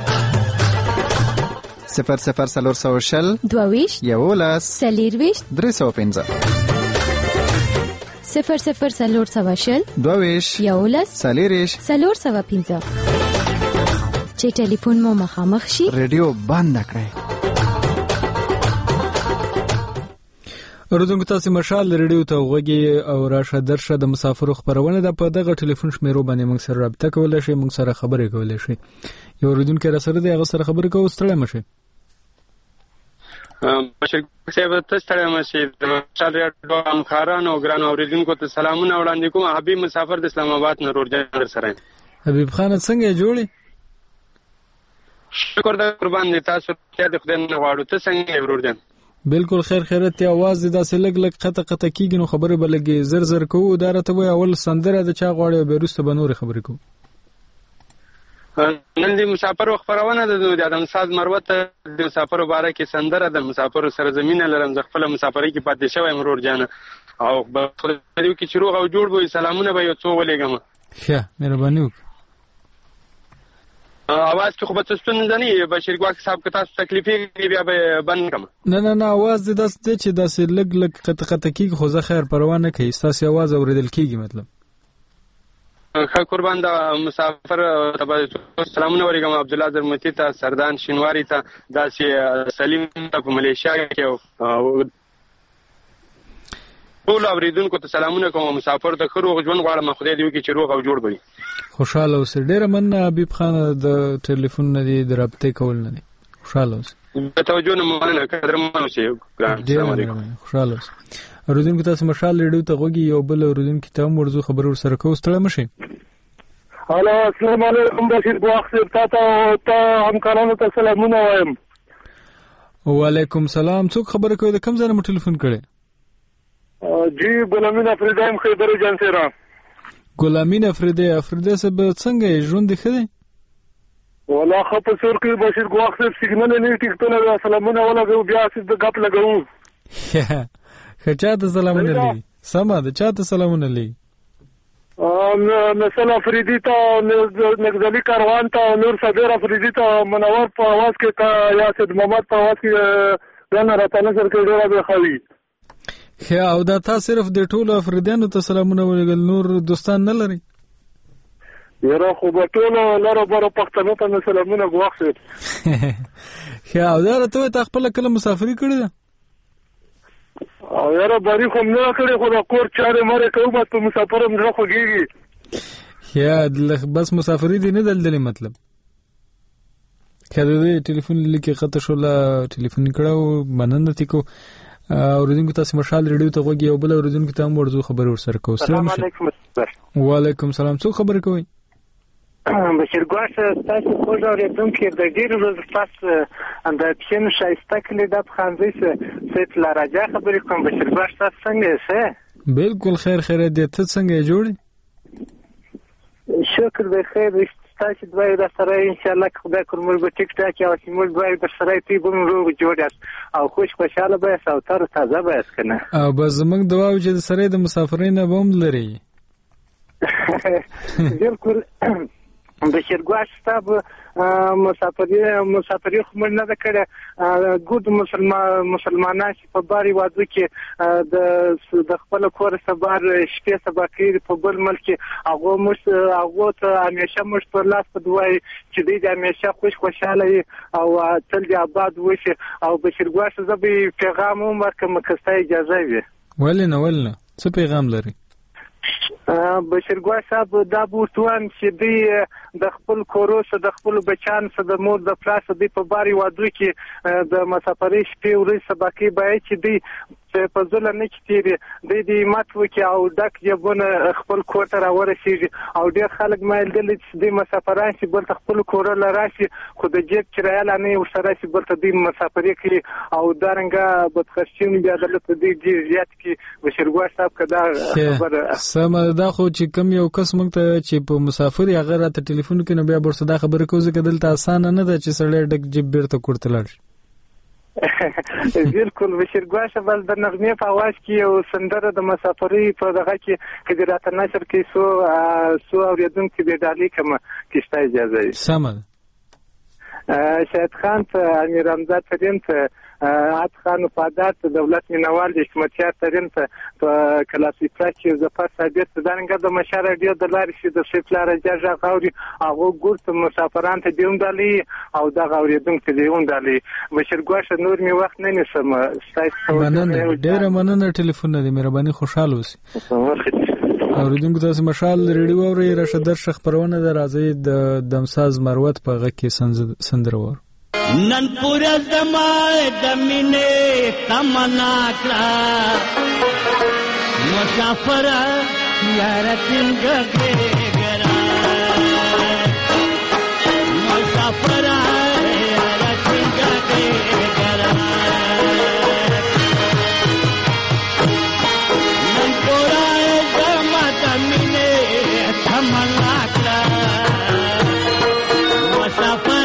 00 22 یولس سلیرویش 315 00 22 یولس سلیریش 315 چې ټلیفون مو مخامخ شي ریډیو بند کړئ اوردونکو تاسو مشال ریډیو ته وګورئ او راشه درشه د مسافرو خبرونه د په دغه ټلیفون شمیرو باندې موږ سره رابطه کولای شئ موږ سره خبرې کولای شئ یو اوردونکو را سره دی هغه سره خبرې کوو ستړی مشه بشیر صاحب ته ستړی مشه د مشال ریډیو همکاران او ګران اوریدونکو ته سلامونه وړاندې کوم حبیب مسافر د اسلام آباد نه روړجان سره حبیب خان څنګه جوړی شکر د قربان دي تاسو ته د خدای نه غواړو ته څنګه ورورجان بالکل خیر خیرت ته आवाज د سلګ لګ قطه قطه کیږي نو خبره بلګي زر زر کوو دا راته وای اول سندره د چا غواړي به روسته بنور خبرې کوو نن د مسافر خبرونه د ادم ساز مروت د مسافر مبارک سندره د مسافر سرزمینه لرم ز خپل مسافرۍ کې پاتې شوی ورورجان او خدای کې چروغ او جوړ وي سلامونه به یو څو ولېګم ښه مهرباني आवाज کې خو به تاسو نه ځنی بشیر ګواک صاحب که تاسو تکلیفي بیا به بند کړم نه आवाज د داس د چې داس لګ لګ قطه قطه کیږي خو زه خیر پروا نه کوي تاسو आवाज اوریدل کیږي مطلب خا قربان د مسافر تبا سلامونه ورګم عبد الله زرمتی ته سردان شینواری ته داسې سلیم ته په ملیشیا کې ټول اوریدونکو ته سلامونه کوم مسافر ته خروغ ژوند غواړم خدای دې وکړي چې روغ او جوړ وي خوشاله اوسه ډیره مننه حبیب خان د ټلیفون نه دی د رابطې کول نه دی خوشاله اوسه د توجه نه مننه قدرمن اوسه السلام علیکم خوشاله اوسه اوردونکو تاسو مشال ریډیو ته غوږی یو بل اوردونکو ته موضوع خبر ور سره کوو ستړی مشي هالو السلام علیکم بشیر ګواخ صاحب ته همکارانو ته سلامونه وایم وعلیکم سلام څوک خبره کوي د کوم ځای نه ټلیفون کړي جی غلامین افریدی خیبر جان سره غلامین افریدی سب څنګه ژوند ښه دی ولا خپ سر کې بشیر ګواخ صاحب سیګنال نه ټیکټونه سلامونه ولګو بیا څه د غپ لګو خچا ته سلامونه لې سما ده چاته سلامونه لې مثلا افریدی ته نغزلی کاروان ته نور صدر افریدی ته منور په आवाज کې ته یاسد محمد په आवाज کې دنه راته نظر کې ډیره به خوي او دا تا صرف د ټولو افریدیانو ته سلامونه ولګل نور دوستان نه لري یاره خو به ټولو لره بره پښتنو ته سلامونه واخلئ او دا راته ته خپل کله مسافري کړې ده یاره بری خو نه کړې خو د کور چارې ماره کوم ته مسافر هم نه خوږیږي یا بس مسافری دی نه دلدلې مطلب کله دې ټلیفون لیکي خطه شو لا ټلیفون کړو مننه تکو اوریدونکو تاسو مشال ریډیو ته غوږی او بل اوریدونکو ته ورزو خبر ورسره کوو. السلام علیکم. وعلیکم السلام. څو خبر کوي؟ بشیر ګواش تاسو خو اوریدونکو د ډیر ورځې پس د پښین شایسته کلی د خانزي سیت لا راځه خبرې کوم. بشیر ګواش تاسو څنګه یې؟ بالکل خیر دې ته څنګه جوړې؟ شکر به خیر تاسو دوی د سره ان شاء الله خدای کومل به ټیک ټاک او سیمول دوی د سره تی بم روغ جوړاس او خوشاله به او تر تازه به اسکنه او به زمنګ دوا چې د سره د مسافرینو بم لري. بالکل بشیر ګواش تاب مسافری خو موږ نه دا کړه ګود مسلمانان چې په باري واده کې د خپل کور سبار شپې سبا کې په بل ملک هغه ته همیشه موږ پر لاس په دوی چې دې همیشه خوشاله او تل دې آباد وشي. او بشیر ګواش زه به پیغام ورکړم که ستاسو اجازه وي. ولنه څه پیغام لري؟ بشیر ګواش صاحب دا بوتوان چې دی د خپل کوروس د خپل بچان سره د مور د پلاس دی په باري وادو کې د مسافرۍ شپې ورځ سبا کې باید چې دی په ځل نه کیږي د دې مات وکي او دک جبونه خپل کوټه را ورسیږي او ډېر خلک مایل دي چې د مسافران چې بل خپل کور لراشي خو د جیب کرایه لانه ورسره چې بل ته د مسافرۍ کوي او دارنګه بدخشین بیا دلته د دې زیات کې بشیر ګواش صاحب کدا خبر سم دا خو چې کم یو کس مونږ ته چې په مسافر هغه راته ټلیفون کې نو بیا ورسره دا خبره کوي چې دلته اسانه نه ده چې سړی ډک جیب بیرته کوړته لاړ. بالکل بشیر ګواش بل د نغمه په आवाज کې او سندره د مسافرۍ په دغه کې کډرات نشر کې سو اوریدونکو به دالي کوم کیسه اجازه وي. سمه شاهد خان ته امیر امزاد ترين ته عاد خان وفادات دولت منوال د حکومتیار ترين ته په کلاسیکا کې ظفر ثابت دانګه د مشار ډیو د لارې چې د سفلار جاجا غوري هغه ګورت مسافرانو ته دیوم دالي او د غوریدونکو دیوم دالي. بشیر ګواش نور می وخت نه نسم مننه ډیره مننه ټلیفون دې مهرباني خوشاله اوسئ. اوریدونکو تاسو مشال ریډیو اوري راشد درش خبرونه د راځي د دمساز مروت په غږ کې سندره ور نن پورا زمای د مینې تمنا کړه مسافر یار څنګه ګرا مسافر یار څنګه ګرا نن پورا زمای د مینې تمنا کړه مسافر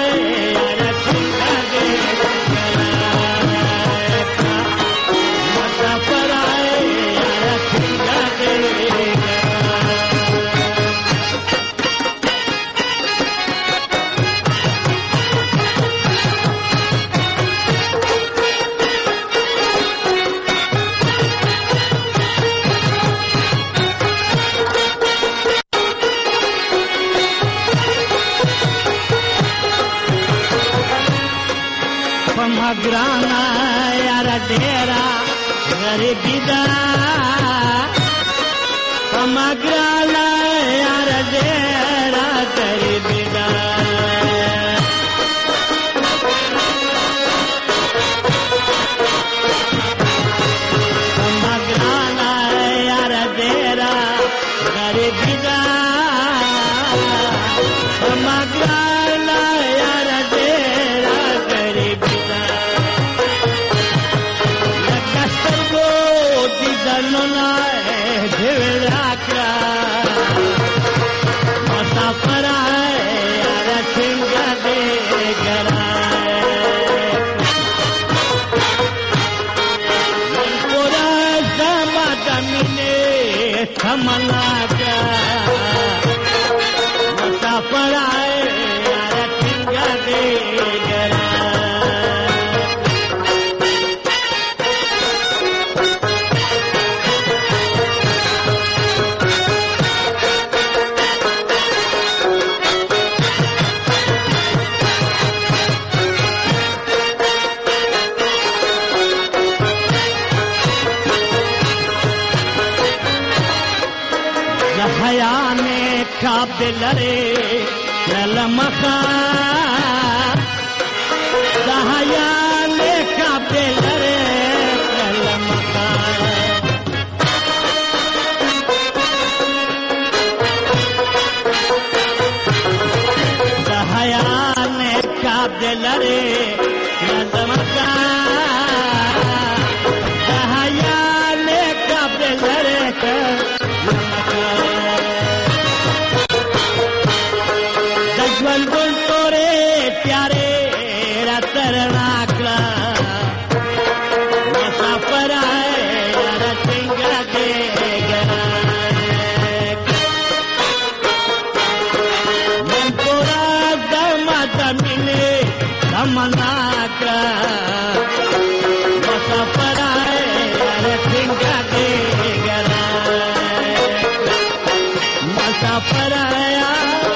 graana yara dera garibi da pamagrana yara dera garibi da pamagrana yara dera garibi da pamagrana yara dera garibi da Nona, Devi Rakra. دلره لمخا دهیا لیکا دلره لمخا دهیا لیکا دلره لمخا دهیا لیکا دلره لمخا دجوال گل تورے پیارے رترنا کلا مسافر آئے رتنگا دے گرا من پورا دما دمینے دمنا کلا مسافر آئے رتنگا دے گرا مسافر آیا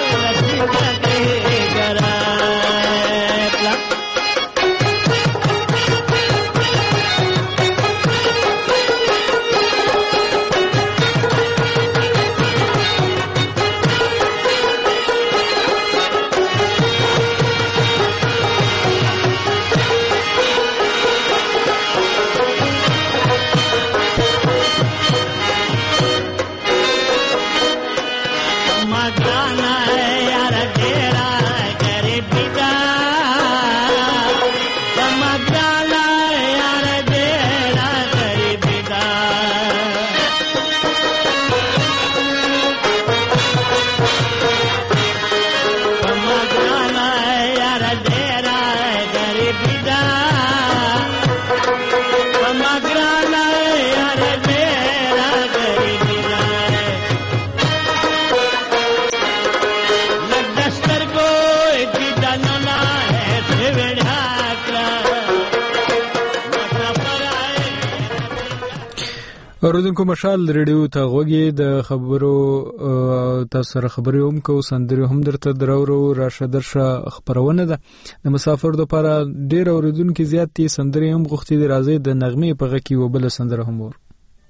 اوریدونکو مشال ریډیو ته غوږی د خبرو تاسو سره خبرې هم کو سندري هم درته درورو راشه درشه خبرونه ده د مسافر د لپاره ډیر اوریدونکو زیات دي سندري هم غوښتي دي راځي د نغمه په غکی وبله سندره هم ور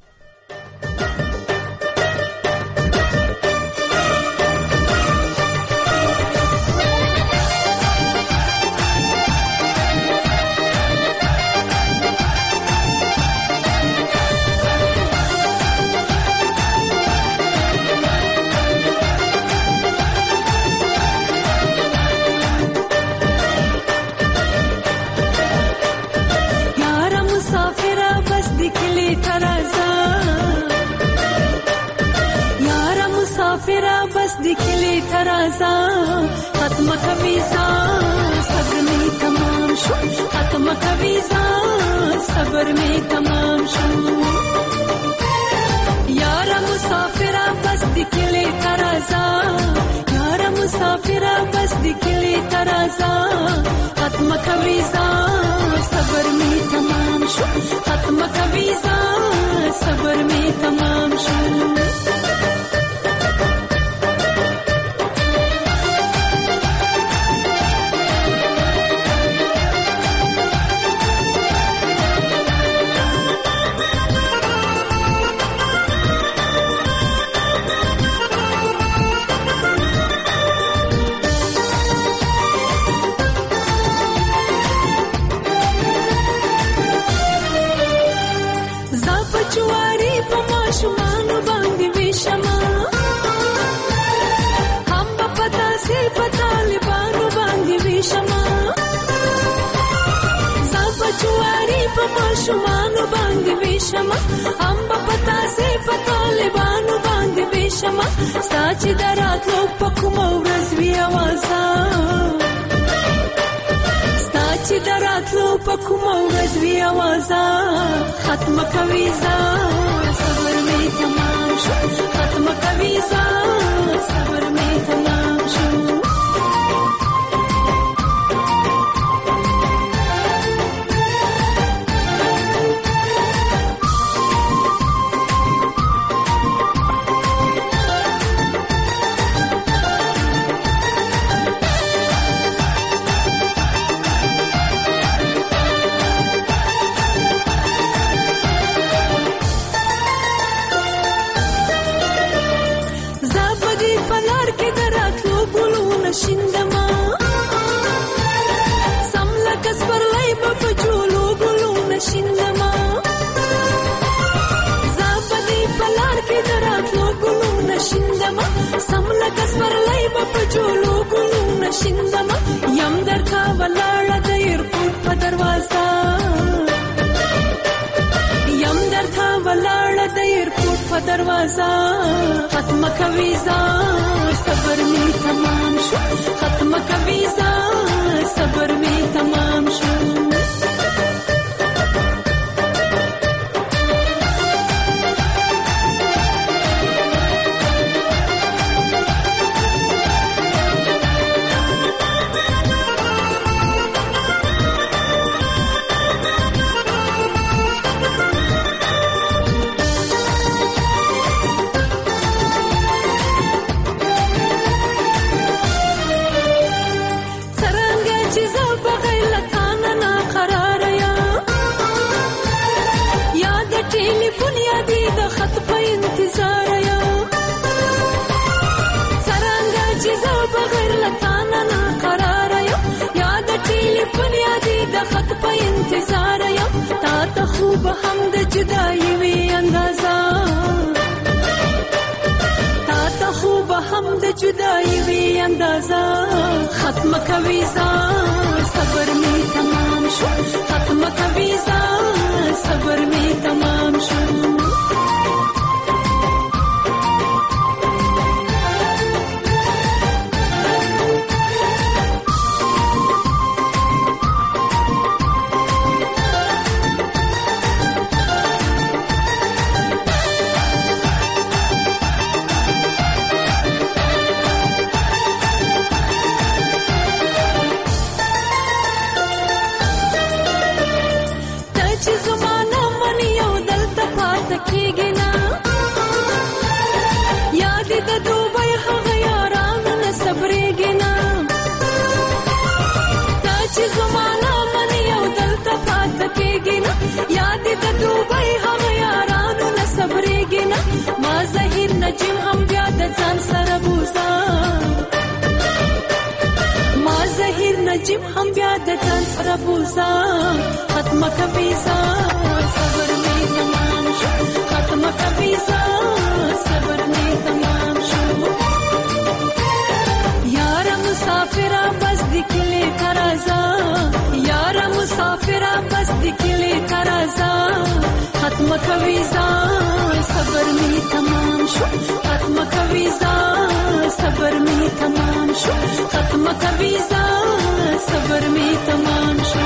ختم کبیزا صبر میں تمام شو ختم کبیزا صبر میں تمام شو یارا مسافرہ بس دکھلے ترازا یارا مسافرہ بس دکھلے ترازا ختم کبیزا صبر میں تمام شو ختم کبیزا صبر میں تمام شو شمانو باندې وشما امبا پتا سي پطالبانو باندې وشما ساچ دراتلو پکوم ورځ وی اوازا ساچ دراتلو پکوم ورځ وی اوازا ختم کويزا صبر می تمام شو ختم کويزا صبر می تمام شو پجولو ګلونه شیندما یم درته ولاړه د ایرپورټ په دروازه یم درته ولاړه د ایرپورټ په دروازه ختمه کوي ځان صبر می تمام شو ختمه کوي ځان صبر می تمام شو خوب هم د جدائی وی اندازا تا ته خوب هم د جدائی وی اندازا ختم کوي ځان صبر می تمام شو ختم کوي ځان صبر می تمام شو ما زهیر نجم هم بیا د ځان سره بوزا ما زهیر نجم هم بیا د ځان سره بوزا ختمه کوي ځان صبر می تمام شو ختمه کوي ځان صبر می تمام شو یار مسافرا بس دکلی ترازا یار مسافرا بس دکلی ترازا ختمه کوي ځان صبر می تمام شو ختمه کوي ځان صبر می تمام شو ختمه کوي ځان صبر می تمام شو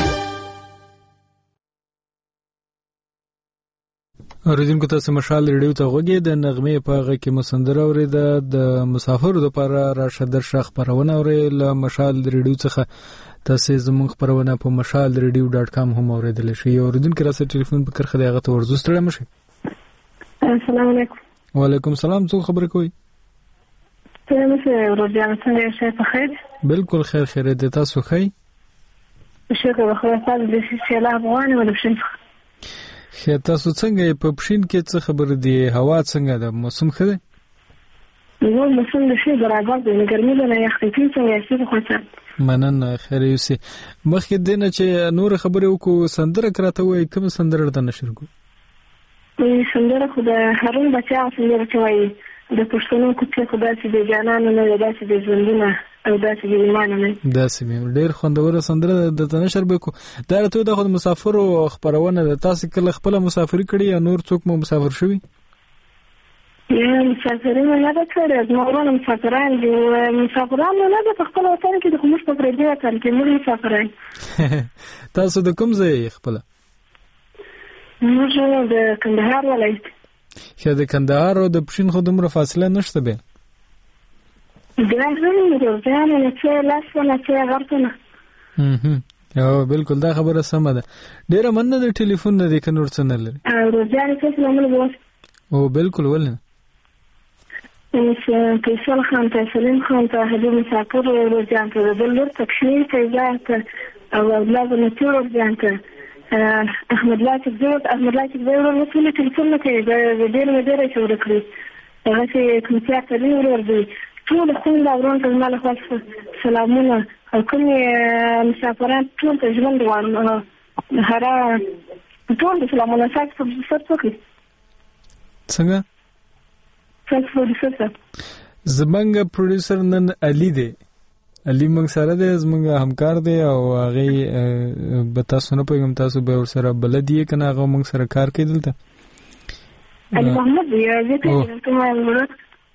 اوریدونکو تاسو مشال ریډیو ته غوږی د نغمه په غږ کې مسندره اوریده د مسافرو لپاره راشه درشه خبرونه اوري ل مشال ریډیو څخه تاسو زموږ خبرونه په mashalradio.com هم اوریدل شي اوریدونکو راسه ټلیفون په کرخه دغه ته ورزوستړه مشه السلام علیکم وعلیکم السلام څو خبرې کوي تاسو ورځان څنګه شئ په خیر بالکل خیر خیر دې تاسو خی شکر خو تاسو د سیاله افغان ولا بشین خیر تاسو څنګه په پښین کې څه خبر دی هوا څنګه ده موسم ښه دی نو موسم د شي برابر دی ګرمي نه یختي څنګه شي خو څه مننه خیر یوسي مخکې دینه چې نور خبرې وکړو سندره کراته وای کوم سندره د نشر کو سندره خو د هارون بچا سندره کوي د پښتنو کوڅه خدای چې د جانانو نه داسې د ژوندونه او داسې د ایمان نه داسې ډېر خوندوره سندره د نشر به کو دا ته د خود مسافر او خبرونه د تاسو کله خپل مسافری کړي یا نور څوک مو مسافر شوی یا مسافرین نه ده کړی زموږ مسافران دي مسافران نه ده په خپل وطن کې د کومش په پردي وطن کې موږ مسافرای تاسو د کوم ځای خپل موږ د کندهار ولایت چې د کندهار او د پښین خو دومره فاصله نشته به ګرځم نه چې لاسونه چې ورته یو بالکل دا خبره سمه ده ډیره مننه د ټلیفون نه د کنور څنګه لري روزانه څه سلام او بالکل ولنه فیصل خان ته سلیم خان ته حبیب مسافر روزان ته بلور تکشیر ته ځات او اولاد نه تور روزان ته احمد لاتف زوج ټول ټلیفون نه کوي د ډېر مدیر څو ورکړي هغه چې کوم څه ته ورځي ټول خپل دوران ته مال خاص سلامونه او کوم مسافران ټول ته ژوند غواړم هر ټول سلامونه ساتي په څه څنګه زمنګ پروډوسر نن علي دی. علي موږ سره دی، زموږ همکار دی او هغه به تاسو نه پوهېږم تاسو به ورسره بلد یې که نه، هغه موږ سره کار کوي دلته. علي محمد دی ځکه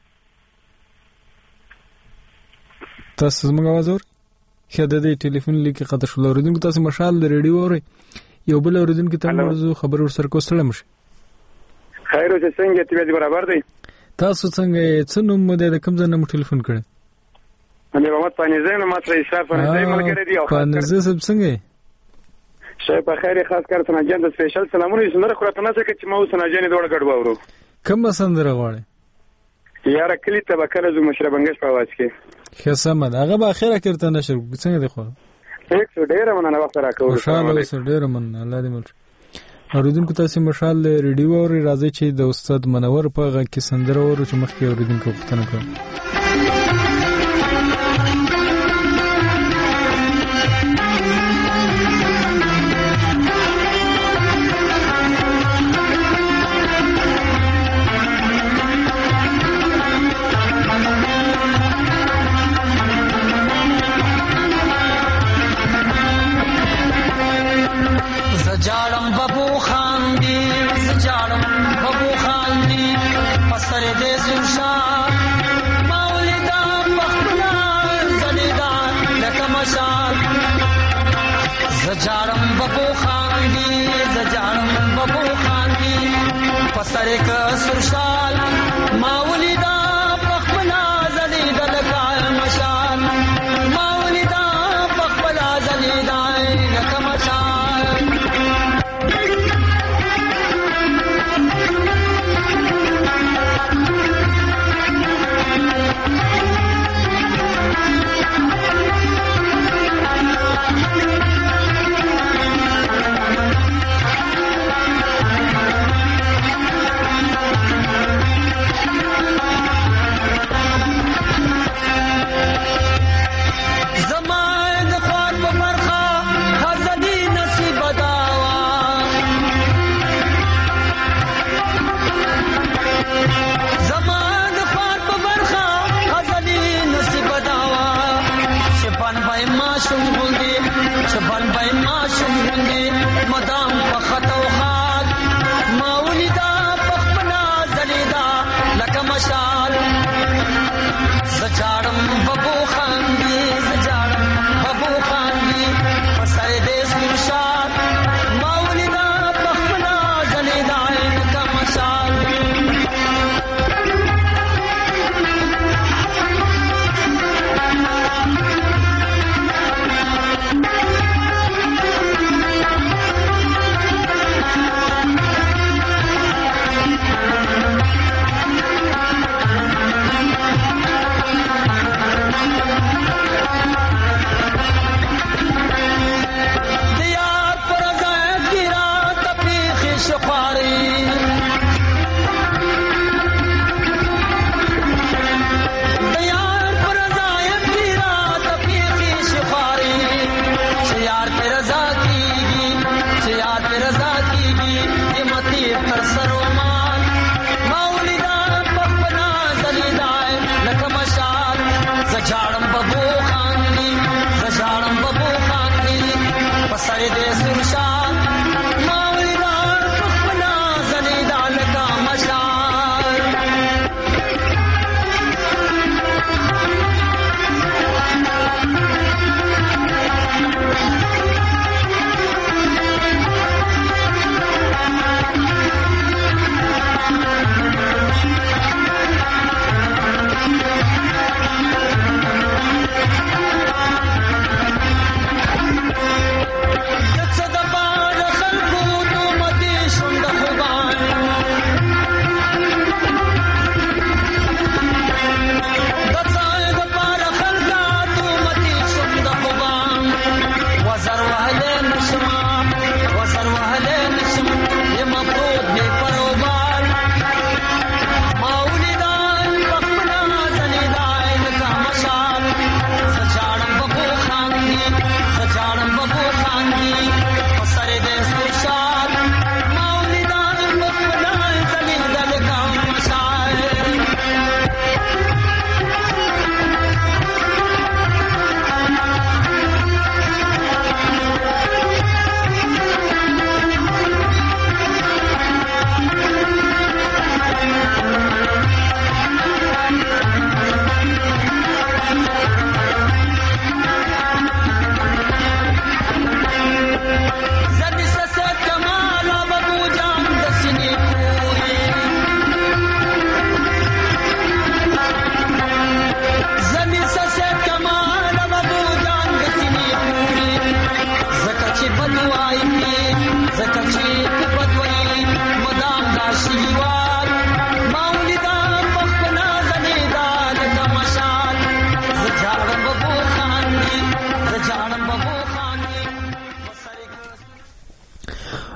تاسو زموږ اواز اورئ؟ ښه د دې ټلیفون لیکې قطع شول. اورېدونکو تاسو مشال د ریډیو اورئ، یو بل اورېدونکي ته موضوع خبر ورسره کو ستړی مشي. خیر اوسه، څنګه طبیعت برابر دی؟ تاسو څنګه څه نوم مو دی، د کوم ځای نه مو ټلیفون کړی؟ امیر محمد پانیزی نه، ما سره اشراف پانیزی ملګری دی. پانیزی صاحب څنګه یې؟ شای په خیر، خاص کار سناجان د سپیشل سلامونه یې سندره خو راته نه څه چې ما اوس سناجانې دواړه ګډ واورو. کومه سندره غواړئ؟ یاره کلي ته به کله ځو مشره بنګش په اواز کې. ښه سمه ده، هغه به اخره کې ورته نشر څنګه دی خو؟ ډېره مننه وخت راکوو. خوشحاله اوسه، ډېره مننه، الله دې مل. اورېدونکو تاسې مشال ریډیو اورئ، راځئ چې د استاد منور په غږ کې سندره واورو چې مخکې اورېدونکو پوښتنه کړم.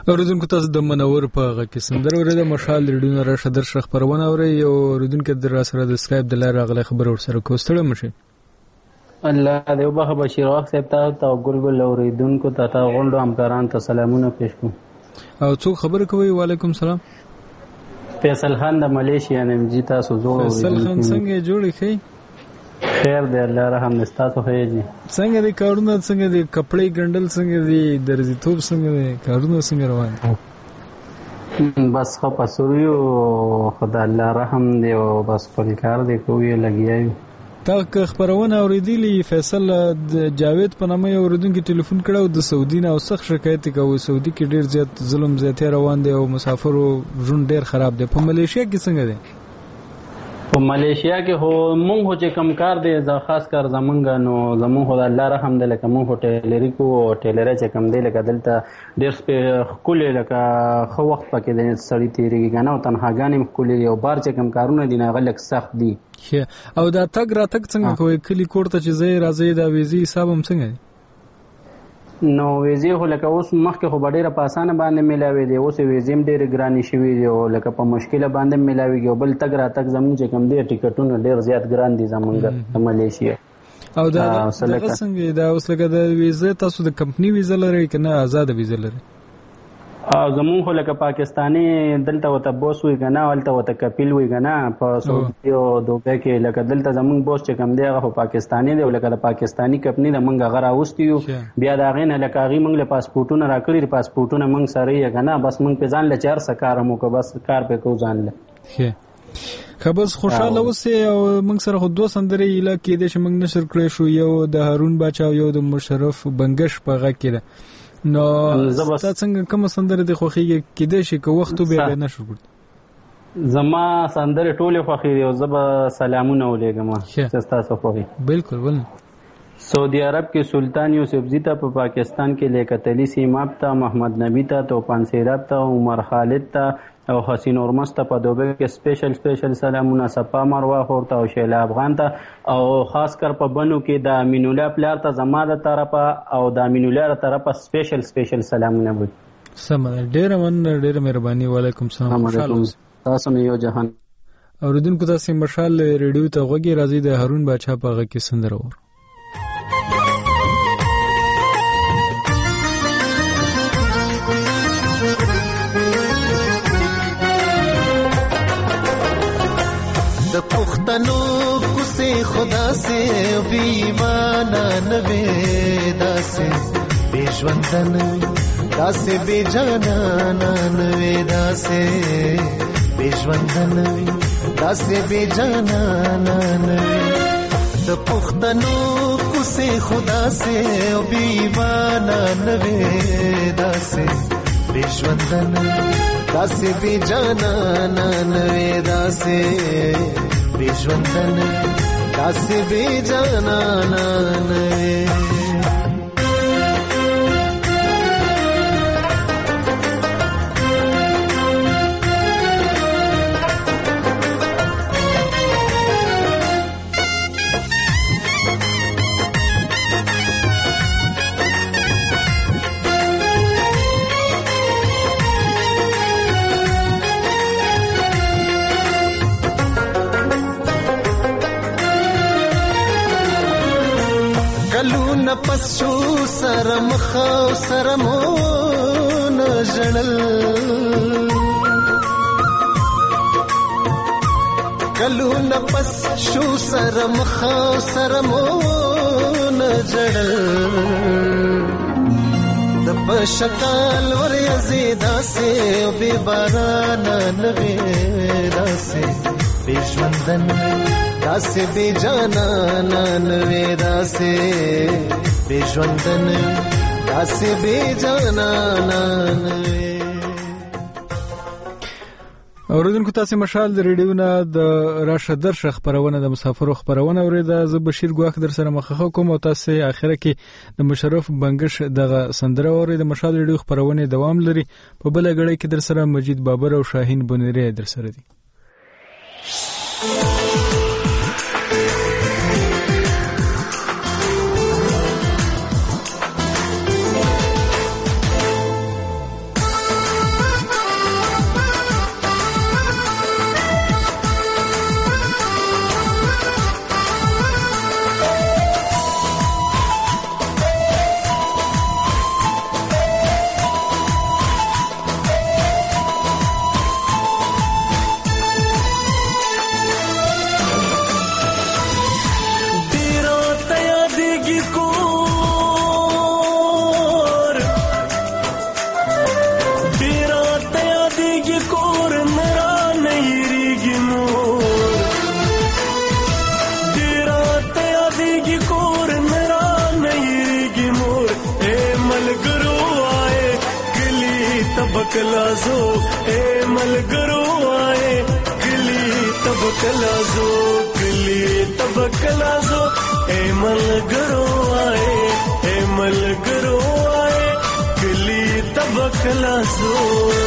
اوریدونکو تاسو د منور په غږ کې سندره اورئ د مشال ریډیو راشه درشه خبرونه اورئ او اوریدونکو در سره د اسکایپ د لارې غلې خبر ور سره کوستړم شي الله دې وبخ بشیر واخ صاحب ته ګلګل اوریدونکو ته غونډو همکاران ته سلامونه پېښ کوم. او څوک خبر کوي؟ وعلیکم سلام. فیصل خان د ملیشیا نیم جی تاسو جوړ فیصل خان څنګه جوړی خي؟ خیر دی الله رحم دې تاسو خیر دي. څنګه دي کارونه؟ څنګه دي کپڑے ګندل؟ څنګه دي درځي توپ؟ څنګه دي کارونه؟ څنګه روان دي؟ بس خو پسوریو خدای الله رحم دی او بس خپل کار دی کوی لګیایو. تا خبرونه اوریدلی فیصل جاوید په نامه اوریدونکو ټلیفون کړو د سعودي نه او سخت شکایت کوي سعودي کې ډیر زیات ظلم زیاتی روان دی او مسافرو ژوند ډیر خراب دی. په ملیشیا کې څنګه دی؟ په ملیشیا کې هو مونږ چې کم کار دی خاص کار زمونږ نو زمونږ خدای الله رحم دی لکه مونږ هوټلری کو هوټلری چې کم دی لکه دلته ډیر خولې لکه خو وخت پکې د سړی تیریږي کنه او تنهاګانې مخولې او بار چې کم کارونه دي نه غلک سخت دي. او دا تګ را تک څنګه کوي کلی کوړه چې زه راځي دا ویزي حساب هم څنګه دی؟ نو ویزي خو لکه اوس مخکې خو ډیره په اسانه باندې ملاوي دي اوس ویزي هم ډیره ګراني شوي دي او لکه په مشکله باندې ملاويږي او بل تګ را تک زموږ چې کم دي ټیکټونه ډیر زیات ګران دي زمونږ د ملیشیا. او دا څنګه دا اوس لکه د ویزه تاسو د کمپنی ویزه لرئ کنه آزاد ویزه لرئ؟ زمون خو لکه پاکستانی دلته وته بوس وی کنه ولته وته کپیل وی کنه په سعودي او دوبه کې لکه دلته زمون بوس چې کم دی هغه پاکستانی دی لکه د پاکستانی کمپنی د منګه غره اوستیو بیا دا غینه لکه هغه منګ له پاسپورتونه راکړي پاسپورتونه منګ سره یې کنه بس منګ په ځان له چار سکار مو کو بس کار په کو ځان له خبرس خوشاله اوسه او منګ سره خو دوه سندري اله کې د شمنګ نشر کړی شو یو د هارون باچا یو د مشرف بنگش په غږ کې نو زبستا څنګه کوم سندره د خوخیږي کېدې شي که وخت به نه شو ګټ زما سندره ټوله خوخي او زب سلامونه ولېګم چې تاسو خوخي بالکل ول سعودي عرب کې سلطان یوسف زیتا په پاکستان کې لیکتلی سیماب ته محمد نبی ته توپان سیراب ته عمر خالد ته او حسین اورمست په دوبه کې سپیشل سلامونه صفا مروه ورته او شیلا افغان ته او خاص کر په بنو کې د امین الله پلار ته زما د طرفه او د امین الله طرفه سپیشل سلامونه وي. سم ډیر مهرباني. وعلیکم السلام. تاسو نه یو جهان اوریدونکو تاسو مشال ریډیو ته غوږی راځي د هارون باچا په غږ کې سندره ور د پښتنو کوسه خدا سے بی ایمان نوې داسې بے ژوندن داسې بے جانان نوې داسې بے ژوندن داسې بے جانان نوې د پښتنو کوسه خدا سے بی ایمان نوې داسې بے ژوندن داسې بے جانان نوې داسې بے ژوندن داسې بے جانان نوې پس شو سره مخاو سره مون جړل کلو نفس شو سره مخاو سره مون جړل د پشکال ور یزیدا سه بے باران نوې داسې بے ژوندن داسې بے جانان نوې داسې بے ژوندن داسې بے جانان نوې. اوریدونکو تاسو مشال د ریډیو نه د راشه درشه خبرونه د مسافرو خبرونه اوریدا زه بشیر ګواخ در سره مخه کوم او تاسو اخره کې د مشرف بنگش دغه سندره اورید د مشال ریډیو خبرونه دوام لري په بل غړي کې در سره مجید بابر او شاهین بنيري در سره دي. تبکلازو اے ملګرو وای کلی تبکلازو کلی تبکلازو اے ملګرو وای اے ملګرو وای کلی تبکلازو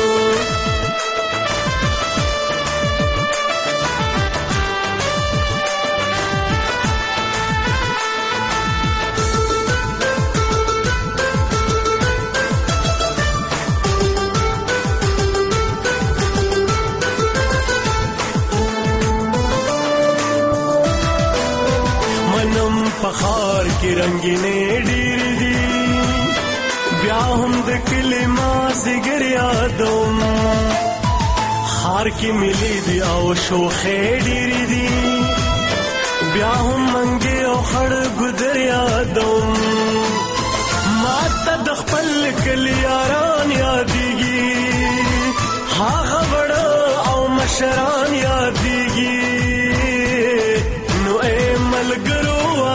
پخار کی رنگینې ډېر دي بیا هم د کلي مازدیګر یادوم خار کې ملي دي او شوخې ډېر دي بیا هم منګې او خړ ګودر یادوم ما ته د خپل کلي یاران یادېږي هغه وړه او مشران یادېږي نو اے ملګرو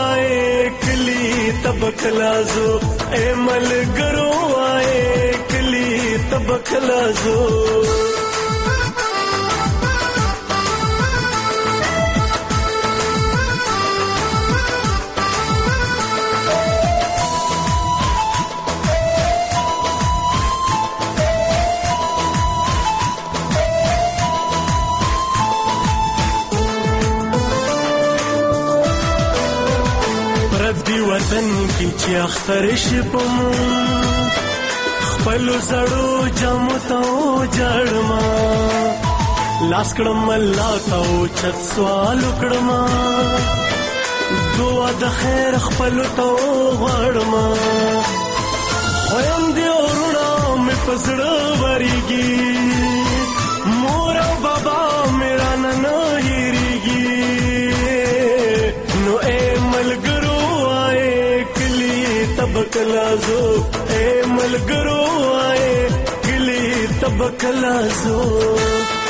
تبکلازو اے ملګرو وای کلی تبکلازو وطن کی چې اختر شپم خپل زړو جامو ته جړما لاس کړم الله ته چت سوال کړم دعا د خیر خپل ته غړما خویم دی ورونه مې پسړه وريږي مور او بابا میرا نن هېریږي نو اے ملګرو تبکلازو اے ملګرو وای کلی تبکلازو